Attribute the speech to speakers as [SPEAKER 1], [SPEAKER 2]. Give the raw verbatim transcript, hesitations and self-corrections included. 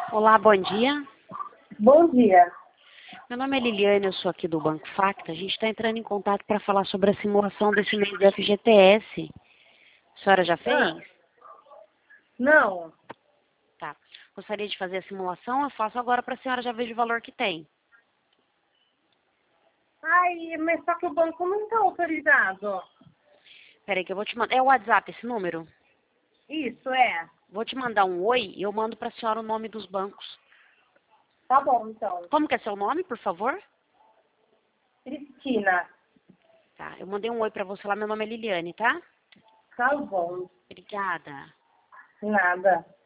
[SPEAKER 1] Olá, bom dia.
[SPEAKER 2] Bom dia.
[SPEAKER 1] Meu nome é Liliane, eu sou aqui do Banco Facta. A gente está entrando em contato para falar sobre a simulação desse mês do F G T S. A senhora já fez?
[SPEAKER 2] Ah, não.
[SPEAKER 1] Tá. Gostaria de fazer a simulação? Eu faço agora para a senhora já veja o valor que tem.
[SPEAKER 2] Ai, mas só que o banco não está autorizado.
[SPEAKER 1] Peraí que eu vou te mandar. É o WhatsApp esse número?
[SPEAKER 2] Isso, é.
[SPEAKER 1] Vou te mandar um oi e eu mando para a senhora o nome dos bancos.
[SPEAKER 2] Tá bom, então.
[SPEAKER 1] Como que é seu nome, por favor?
[SPEAKER 2] Cristina.
[SPEAKER 1] Tá. Eu mandei um oi para você lá. Meu nome é Liliane, tá?
[SPEAKER 2] Tá bom.
[SPEAKER 1] Obrigada.
[SPEAKER 2] Nada.